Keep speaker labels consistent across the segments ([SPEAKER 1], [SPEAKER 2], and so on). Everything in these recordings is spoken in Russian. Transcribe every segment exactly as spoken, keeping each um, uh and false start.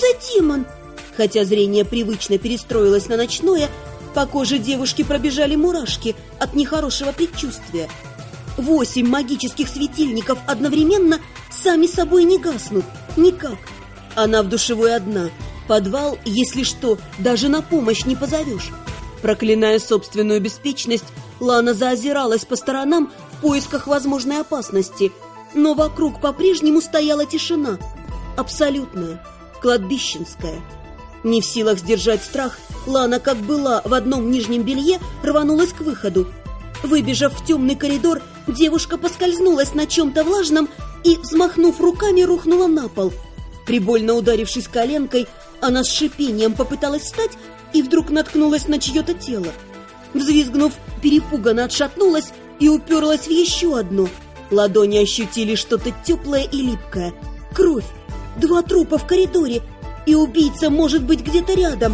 [SPEAKER 1] демон!» Хотя зрение привычно перестроилось на ночное, по коже девушки пробежали мурашки от нехорошего предчувствия. Восемь магических светильников одновременно сами собой не гаснут. Никак. Она в душевой одна. Подвал, если что, даже на помощь не позовешь. Проклиная собственную беспечность, Лана заозиралась по сторонам в поисках возможной опасности. Но вокруг по-прежнему стояла тишина. Абсолютная. Кладбищенская. Не в силах сдержать страх, Лана, как была в одном нижнем белье, рванулась к выходу. Выбежав в темный коридор, девушка поскользнулась на чем-то влажном и, взмахнув руками, рухнула на пол. Прибольно ударившись коленкой, она с шипением попыталась встать и вдруг наткнулась на чье-то тело. Взвизгнув, перепуганно отшатнулась и уперлась в еще одно. Ладони ощутили что-то теплое и липкое. Кровь. Два трупа в коридоре. И убийца может быть где-то рядом.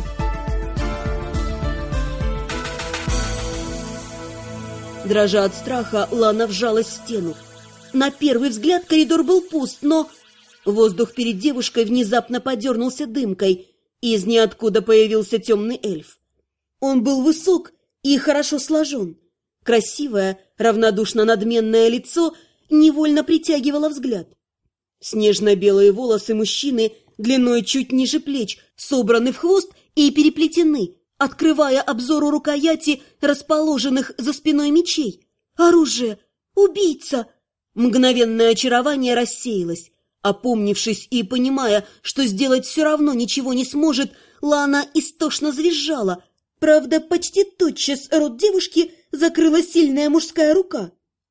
[SPEAKER 1] Дрожа от страха, Лана вжалась в стену. На первый взгляд коридор был пуст, но... Воздух перед девушкой внезапно подернулся дымкой, и из ниоткуда появился темный эльф. Он был высок и хорошо сложен. Красивое, равнодушно-надменное лицо невольно притягивало взгляд. Снежно-белые волосы мужчины длиной чуть ниже плеч собраны в хвост и переплетены, открывая обзору рукояти расположенных за спиной мечей. Оружие! Убийца! Мгновенное очарование рассеялось. Опомнившись и понимая, что сделать все равно ничего не сможет, Лана истошно завизжала. Правда, почти тотчас рот девушки закрыла сильная мужская рука.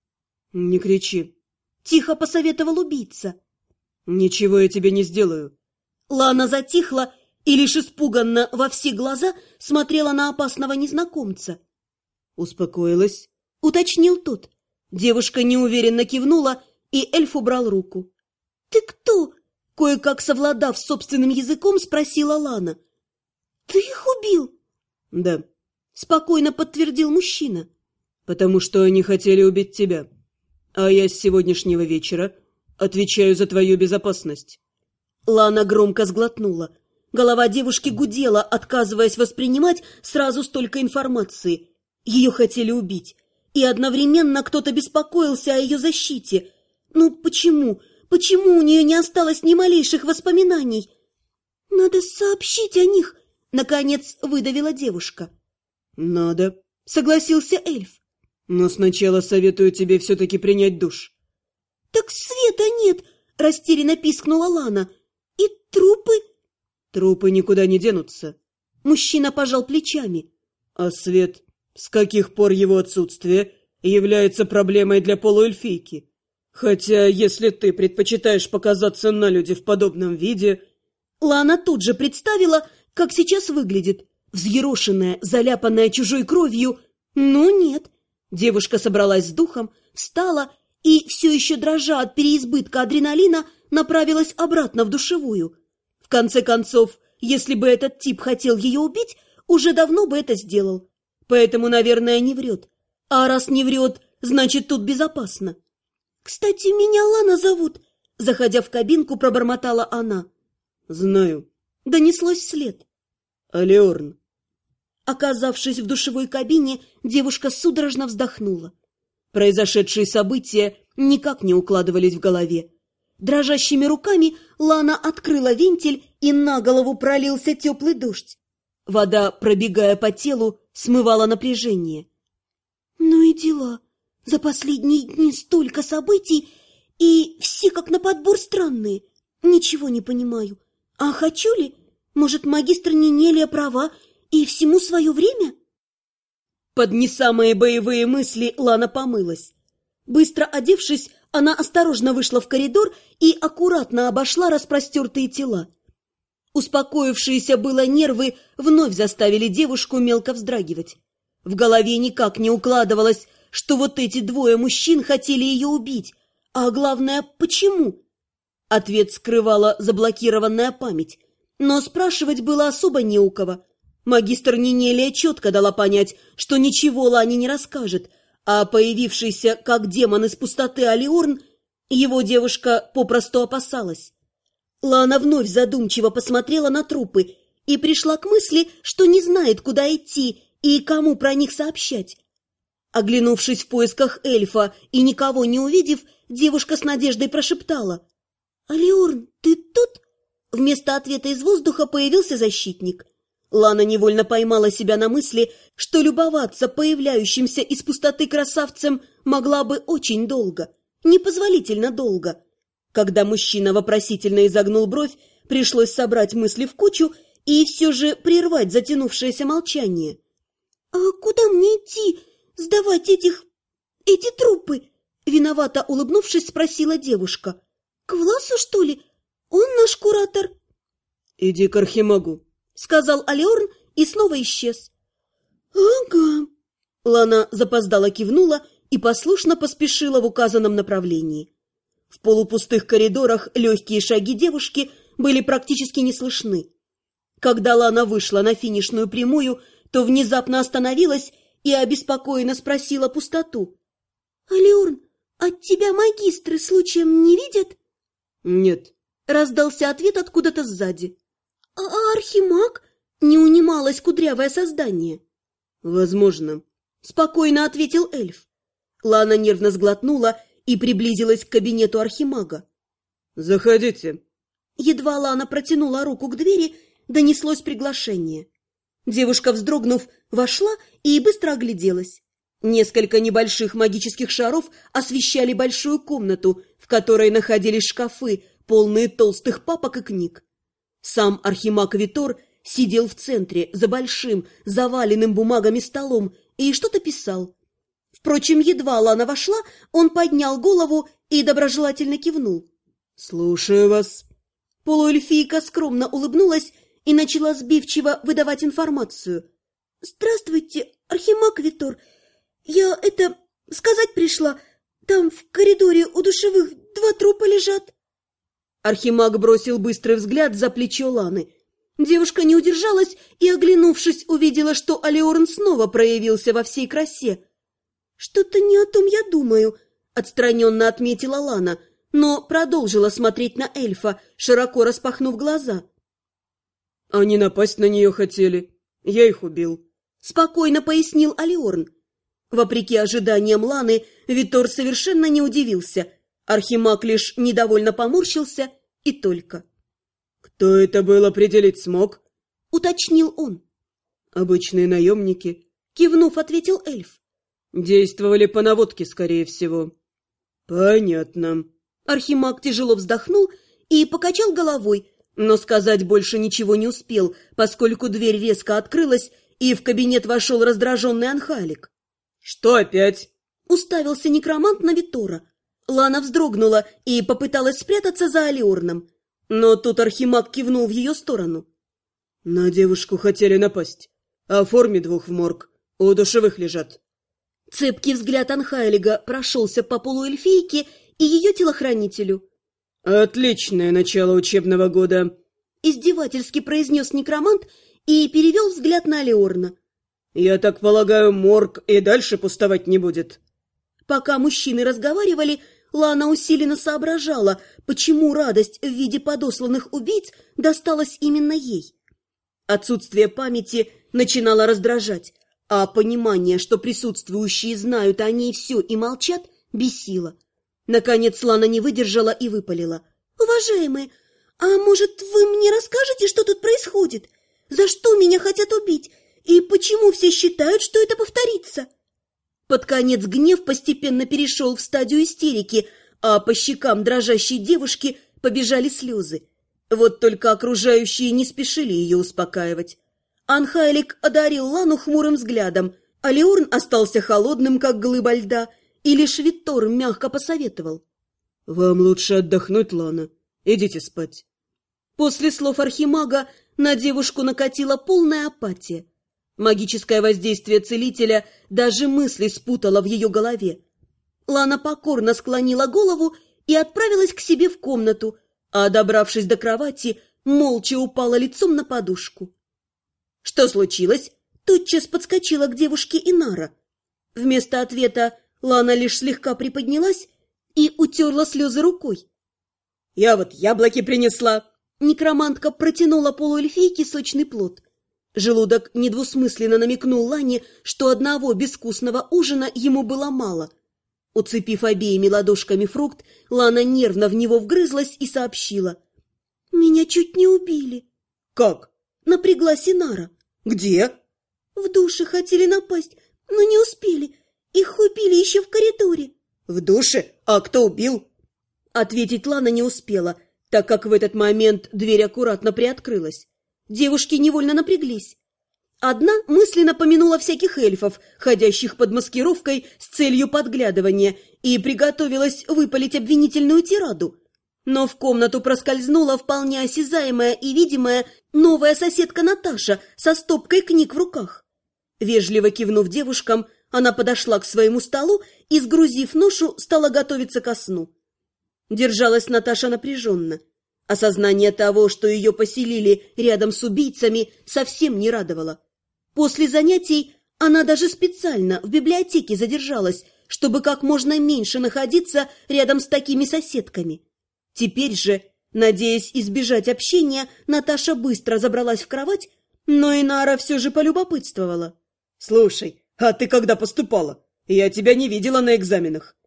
[SPEAKER 2] «Не кричи»,
[SPEAKER 1] — тихо посоветовал убийца.
[SPEAKER 2] «Ничего я тебе не сделаю».
[SPEAKER 1] Лана затихла и лишь испуганно во все глаза смотрела на опасного незнакомца.
[SPEAKER 2] «Успокоилась?»
[SPEAKER 1] — уточнил тот. Девушка неуверенно кивнула, и эльф убрал руку. «Ты кто?» — кое-как совладав с собственным языком, спросила Лана. «Ты их убил?»
[SPEAKER 2] «Да»,
[SPEAKER 1] — спокойно подтвердил мужчина.
[SPEAKER 2] «Потому что они хотели убить тебя. А я с сегодняшнего вечера отвечаю за твою безопасность».
[SPEAKER 1] Лана громко сглотнула. Голова девушки гудела, отказываясь воспринимать сразу столько информации. Ее хотели убить. И одновременно кто-то беспокоился о ее защите. Ну почему? Почему у нее не осталось ни малейших воспоминаний? «Надо сообщить о них», — наконец выдавила девушка.
[SPEAKER 2] «Надо»,
[SPEAKER 1] — согласился эльф.
[SPEAKER 2] «Но сначала советую тебе все-таки принять душ».
[SPEAKER 1] «Так света нет», — растерянно пискнула Лана. «И трупы?»
[SPEAKER 2] «Трупы никуда не денутся».
[SPEAKER 1] Мужчина пожал плечами.
[SPEAKER 2] «А свет, с каких пор его отсутствие является проблемой для полуэльфийки? Хотя, если ты предпочитаешь показаться на люди в подобном виде...»
[SPEAKER 1] Лана тут же представила, как сейчас выглядит. Взъерошенная, заляпанная чужой кровью. Но нет. Девушка собралась с духом, встала и, все еще дрожа от переизбытка адреналина, направилась обратно в душевую. В конце концов, если бы этот тип хотел ее убить, уже давно бы это сделал. Поэтому, наверное, не врет. А раз не врет, значит, тут безопасно. «Кстати, меня Лана зовут», — заходя в кабинку, пробормотала она.
[SPEAKER 2] «Знаю»,
[SPEAKER 1] — донеслось вслед.
[SPEAKER 2] «Алиорн».
[SPEAKER 1] Оказавшись в душевой кабине, девушка судорожно вздохнула. Произошедшие события никак не укладывались в голове. Дрожащими руками Лана открыла вентиль, и на голову пролился теплый дождь. Вода, пробегая по телу, смывала напряжение. «Ну и дела. За последние дни столько событий, и все как на подбор странные. Ничего не понимаю. А хочу ли? Может, магистр Нинелия права, и всему свое время?» Под не самые боевые мысли Лана помылась. Быстро одевшись, она осторожно вышла в коридор и аккуратно обошла распростертые тела. Успокоившиеся было нервы вновь заставили девушку мелко вздрагивать. В голове никак не укладывалось, что вот эти двое мужчин хотели ее убить. А главное, почему? Ответ скрывала заблокированная память. Но спрашивать было особо не у кого. Магистр Нинелия четко дала понять, что ничего Лане не расскажет, а появившийся как демон из пустоты Алиорн, его девушка попросту опасалась. Лана вновь задумчиво посмотрела на трупы и пришла к мысли, что не знает, куда идти и кому про них сообщать. Оглянувшись в поисках эльфа и никого не увидев, девушка с надеждой прошептала: «Алиорн, ты тут?» Вместо ответа из воздуха появился защитник. Лана невольно поймала себя на мысли, что любоваться появляющимся из пустоты красавцем могла бы очень долго, непозволительно долго. Когда мужчина вопросительно изогнул бровь, пришлось собрать мысли в кучу и все же прервать затянувшееся молчание. «А куда мне идти? Сдавать этих... эти трупы?» Виновато улыбнувшись, спросила девушка. «К Власу, что ли? Он наш куратор».
[SPEAKER 2] «Иди к Архимагу»,
[SPEAKER 1] — сказал Алиорн и снова исчез. «Ага». Лана запоздало кивнула и послушно поспешила в указанном направлении. В полупустых коридорах легкие шаги девушки были практически не слышны. Когда Лана вышла на финишную прямую, то внезапно остановилась и обеспокоенно спросила пустоту. «Алиорн, от тебя магистры случаем не видят?»
[SPEAKER 2] «Нет»,
[SPEAKER 1] — раздался ответ откуда-то сзади. «А, -а Архимаг?» — не унималось кудрявое создание.
[SPEAKER 2] «Возможно»,
[SPEAKER 1] — спокойно ответил эльф. Лана нервно сглотнула и приблизилась к кабинету Архимага.
[SPEAKER 2] «Заходите».
[SPEAKER 1] Едва Лана протянула руку к двери, донеслось приглашение. Девушка, вздрогнув, вошла и быстро огляделась. Несколько небольших магических шаров освещали большую комнату, в которой находились шкафы, полные толстых папок и книг. Сам Архимаг Витор сидел в центре, за большим, заваленным бумагами столом, и что-то писал. Впрочем, едва Лана вошла, он поднял голову и доброжелательно кивнул.
[SPEAKER 2] «Слушаю вас».
[SPEAKER 1] Полуэльфийка скромно улыбнулась и начала сбивчиво выдавать информацию. «Здравствуйте, Архимаг Витор. Я это сказать пришла. Там в коридоре у душевых два трупа лежат». Архимаг бросил быстрый взгляд за плечо Ланы. Девушка не удержалась и, оглянувшись, увидела, что Алиорн снова проявился во всей красе. «Что-то не о том я думаю», — отстраненно отметила Лана, но продолжила смотреть на эльфа, широко распахнув глаза.
[SPEAKER 2] «Они напасть на нее хотели. Я их убил»,
[SPEAKER 1] — спокойно пояснил Алиорн. Вопреки ожиданиям Ланы, Витор совершенно не удивился. Архимаг лишь недовольно поморщился и только.
[SPEAKER 2] «Кто это был, определить смог?»
[SPEAKER 1] — уточнил он.
[SPEAKER 2] «Обычные наемники»,
[SPEAKER 1] — кивнув, ответил эльф.
[SPEAKER 2] «Действовали по наводке, скорее всего». «Понятно».
[SPEAKER 1] Архимаг тяжело вздохнул и покачал головой, но сказать больше ничего не успел, поскольку дверь резко открылась, и в кабинет вошел раздраженный Анхалик.
[SPEAKER 2] «Что опять?»
[SPEAKER 1] — уставился некромант на Витора. Лана вздрогнула и попыталась спрятаться за Алиорном, но тут Архимаг кивнул в ее сторону.
[SPEAKER 2] «На девушку хотели напасть. Оформи двух в морг. У душевых лежат».
[SPEAKER 1] Цепкий взгляд Анхайлига прошелся по полуэльфийке и ее телохранителю.
[SPEAKER 2] «Отличное начало учебного года»,
[SPEAKER 1] — издевательски произнес некромант и перевел взгляд на Алиорна.
[SPEAKER 2] «Я так полагаю, морг и дальше пустовать не будет».
[SPEAKER 1] Пока мужчины разговаривали, Лана усиленно соображала, почему радость в виде подосланных убийц досталась именно ей. Отсутствие памяти начинало раздражать, а понимание, что присутствующие знают о ней все и молчат, бесило. Наконец Лана не выдержала и выпалила. «Уважаемые, а может, вы мне расскажете, что тут происходит? За что меня хотят убить? И почему все считают, что это повторится?» Под конец гнев постепенно перешел в стадию истерики, а по щекам дрожащей девушки побежали слезы. Вот только окружающие не спешили ее успокаивать. Анхайлик одарил Лану хмурым взглядом, а Леорн остался холодным, как глыба льда, и лишь Витор мягко посоветовал.
[SPEAKER 2] «Вам лучше отдохнуть, Лана. Идите спать».
[SPEAKER 1] После слов Архимага на девушку накатила полная апатия. Магическое воздействие целителя даже мысли спутало в ее голове. Лана покорно склонила голову и отправилась к себе в комнату, а, добравшись до кровати, молча упала лицом на подушку. «Что случилось?» — тотчас подскочила к девушке Инара. Вместо ответа Лана лишь слегка приподнялась и утерла слезы рукой.
[SPEAKER 2] «Я вот яблоки принесла»,
[SPEAKER 1] Некромантка протянула полуэльфийке сочный плод. Желудок недвусмысленно намекнул Лане, что одного безвкусного ужина ему было мало. Уцепив обеими ладошками фрукт, Лана нервно в него вгрызлась и сообщила. «Меня чуть не убили».
[SPEAKER 2] «Как?»
[SPEAKER 1] — напряглась Инара.
[SPEAKER 2] «Где?»
[SPEAKER 1] «В душе хотели напасть, но не успели. Их убили еще в коридоре».
[SPEAKER 2] «В душе? А кто убил?»
[SPEAKER 1] Ответить Лана не успела, так как в этот момент дверь аккуратно приоткрылась. Девушки невольно напряглись. Одна мысленно помянула всяких эльфов, ходящих под маскировкой с целью подглядывания, и приготовилась выпалить обвинительную тираду. Но в комнату проскользнула вполне осязаемая и видимая новая соседка Наташа со стопкой книг в руках. Вежливо кивнув девушкам, она подошла к своему столу и, сгрузив ношу, стала готовиться ко сну. Держалась Наташа напряженно. Осознание того, что ее поселили рядом с убийцами, совсем не радовало. После занятий она даже специально в библиотеке задержалась, чтобы как можно меньше находиться рядом с такими соседками. Теперь же, надеясь избежать общения, Наташа быстро забралась в кровать, но Инара все же полюбопытствовала.
[SPEAKER 2] «Слушай, а ты когда поступала? Я тебя не видела на экзаменах».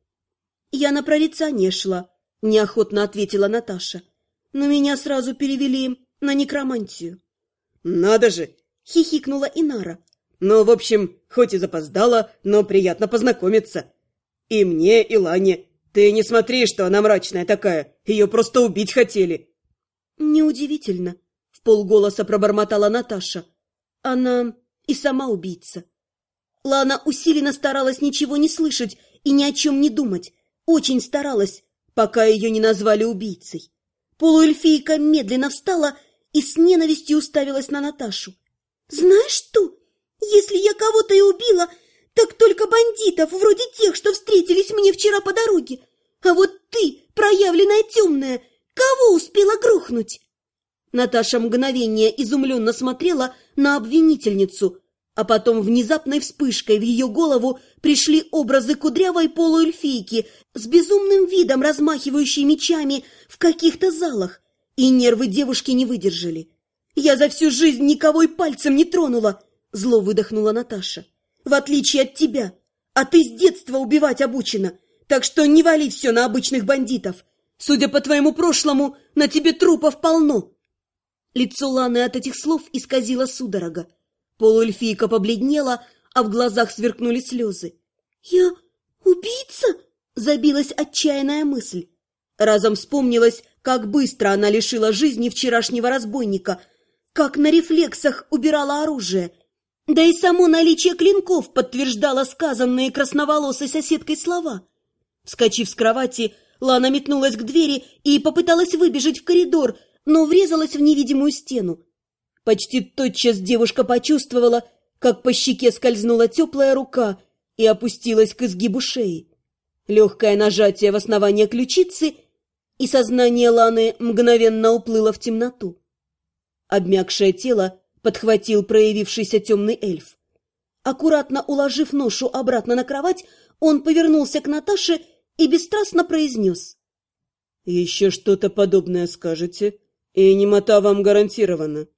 [SPEAKER 1] «Я на прорицание шла», — неохотно ответила Наташа. «Но меня сразу перевели на некромантию».
[SPEAKER 2] «Надо же!»
[SPEAKER 1] — хихикнула Инара.
[SPEAKER 2] «Ну, в общем, хоть и запоздала, но приятно познакомиться. И мне, и Лане. Ты не смотри, что она мрачная такая. Ее просто убить хотели».
[SPEAKER 1] «Неудивительно», — вполголоса пробормотала Наташа. «Она и сама убийца». Лана усиленно старалась ничего не слышать и ни о чем не думать. Очень старалась, пока ее не назвали убийцей. Полуэльфийка медленно встала и с ненавистью уставилась на Наташу. «Знаешь что? Если я кого-то и убила, так только бандитов, вроде тех, что встретились мне вчера по дороге. А вот ты, проявленная темная, кого успела грохнуть?» Наташа мгновение изумленно смотрела на обвинительницу, а потом внезапной вспышкой в ее голову пришли образы кудрявой полуэльфийки с безумным видом, размахивающей мечами в каких-то залах, и нервы девушки не выдержали. «Я за всю жизнь никого и пальцем не тронула!» — зло выдохнула Наташа. «В отличие от тебя, а ты с детства убивать обучена, так что не вали все на обычных бандитов. Судя по твоему прошлому, на тебе трупов полно!» Лицо Ланы от этих слов исказило судорога. Полуэльфийка побледнела, а в глазах сверкнули слезы. «Я убийца?» — забилась отчаянная мысль. Разом вспомнилось, как быстро она лишила жизни вчерашнего разбойника, как на рефлексах убирала оружие. Да и само наличие клинков подтверждало сказанные красноволосой соседкой слова. Вскочив с кровати, Лана метнулась к двери и попыталась выбежать в коридор, но врезалась в невидимую стену. Почти тотчас девушка почувствовала, как по щеке скользнула теплая рука и опустилась к изгибу шеи. Легкое нажатие в основание ключицы, и сознание Ланы мгновенно уплыло в темноту. Обмякшее тело подхватил проявившийся темный эльф. Аккуратно уложив ношу обратно на кровать, он повернулся к Наташе и бесстрастно произнес.
[SPEAKER 2] «Еще что-то подобное скажете, и немота вам гарантирована.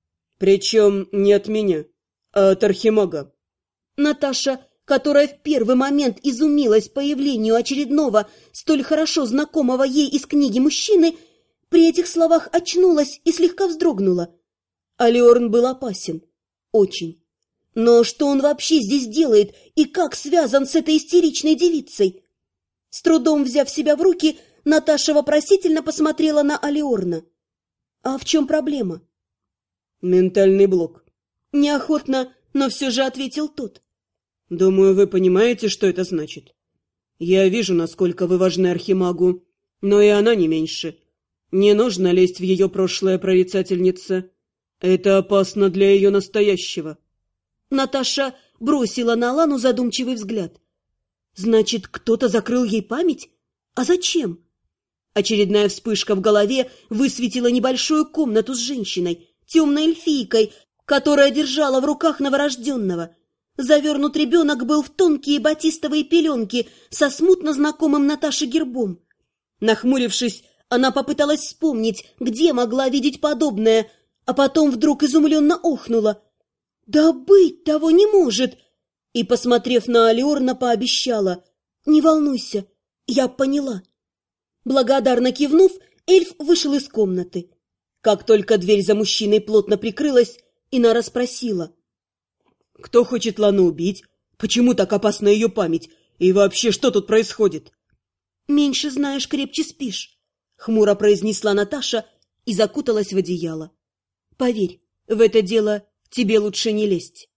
[SPEAKER 2] Причем не от меня, а от архимага».
[SPEAKER 1] Наташа, которая в первый момент изумилась появлению очередного, столь хорошо знакомого ей из книги мужчины, при этих словах очнулась и слегка вздрогнула. Алиорн был опасен. Очень. Но что он вообще здесь делает и как связан с этой истеричной девицей? С трудом взяв себя в руки, Наташа вопросительно посмотрела на Алиорна. «А в чем проблема?»
[SPEAKER 2] «Ментальный блок».
[SPEAKER 1] Неохотно, но все же ответил тот.
[SPEAKER 2] «Думаю, вы понимаете, что это значит. Я вижу, насколько вы важны архимагу, но и она не меньше. Не нужно лезть в ее прошлое, прорицательница. Это опасно для ее настоящего».
[SPEAKER 1] Наташа бросила на Лану задумчивый взгляд. «Значит, кто-то закрыл ей память? А зачем?» Очередная вспышка в голове высветила небольшую комнату с женщиной, темной эльфийкой, которая держала в руках новорожденного. Завернут ребенок был в тонкие батистовые пеленки со смутно знакомым Наташе гербом. Нахмурившись, Она попыталась вспомнить, где могла видеть подобное, а потом вдруг изумленно охнула. «Да быть того не может!» И, посмотрев на Алиорна, пообещала: «Не волнуйся, я поняла». Благодарно кивнув, эльф вышел из комнаты. Как только дверь за мужчиной плотно прикрылась, Инара спросила:
[SPEAKER 2] «Кто хочет Лану убить? Почему так опасна ее память? И вообще, что тут происходит?»
[SPEAKER 1] «Меньше знаешь, крепче спишь», — хмуро произнесла Наташа и закуталась в одеяло. «Поверь, в это дело тебе лучше не лезть».